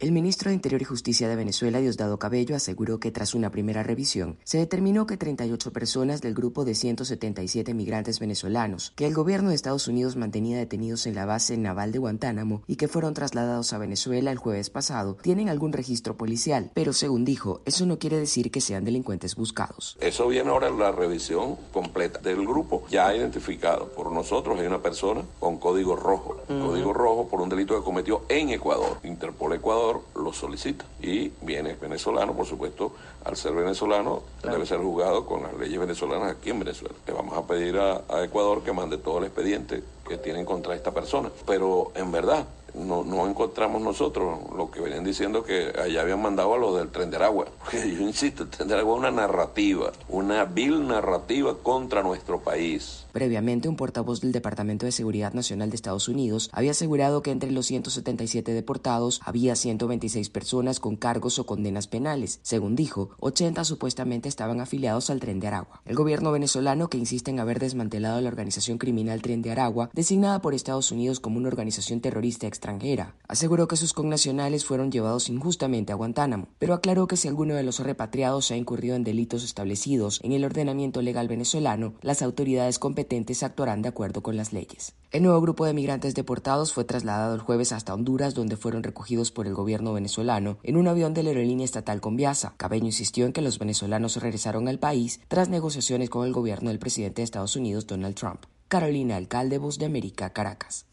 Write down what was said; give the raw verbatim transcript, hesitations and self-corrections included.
El ministro de Interior y Justicia de Venezuela, Diosdado Cabello, aseguró que tras una primera revisión, se determinó que treinta y ocho personas del grupo de ciento setenta y siete migrantes venezolanos que el gobierno de Estados Unidos mantenía detenidos en la base naval de Guantánamo y que fueron trasladados a Venezuela el jueves pasado, tienen algún registro policial, pero según dijo, eso no quiere decir que sean delincuentes buscados. Eso viene ahora en la revisión completa del grupo, ya identificado por nosotros. Hay una persona con código rojo, uh-huh. código rojo por un delito que cometió en Ecuador. Interpol Ecuador lo solicita y viene venezolano, por supuesto, al ser venezolano claro. debe ser juzgado con las leyes venezolanas aquí en Venezuela. Le vamos a pedir a, a Ecuador que mande todo el expediente que tienen contra esta persona, pero en verdad no, no encontramos nosotros lo que venían diciendo que allá habían mandado a los del Tren de Aragua, porque yo insisto, el Tren de Aragua es una narrativa, una vil narrativa contra nuestro país. Previamente, un portavoz del Departamento de Seguridad Nacional de Estados Unidos había asegurado que entre los ciento setenta y siete deportados había ciento veintiséis personas con cargos o condenas penales. Según dijo, ochenta supuestamente estaban afiliados al Tren de Aragua. El gobierno venezolano, que insiste en haber desmantelado la organización criminal Tren de Aragua, designada por Estados Unidos como una organización terrorista extranjera, aseguró que sus connacionales fueron llevados injustamente a Guantánamo, pero aclaró que si alguno de los repatriados ha incurrido en delitos establecidos en el ordenamiento legal venezolano, las autoridades competentes actuarán de acuerdo con las leyes. El nuevo grupo de migrantes deportados fue trasladado el jueves hasta Honduras, donde fueron recogidos por el gobierno venezolano en un avión de la aerolínea estatal Conviasa. Cabello insistió en que los venezolanos regresaron al país tras negociaciones con el gobierno del presidente de Estados Unidos, Donald Trump. Carolina Alcalde, Voz de América, Caracas.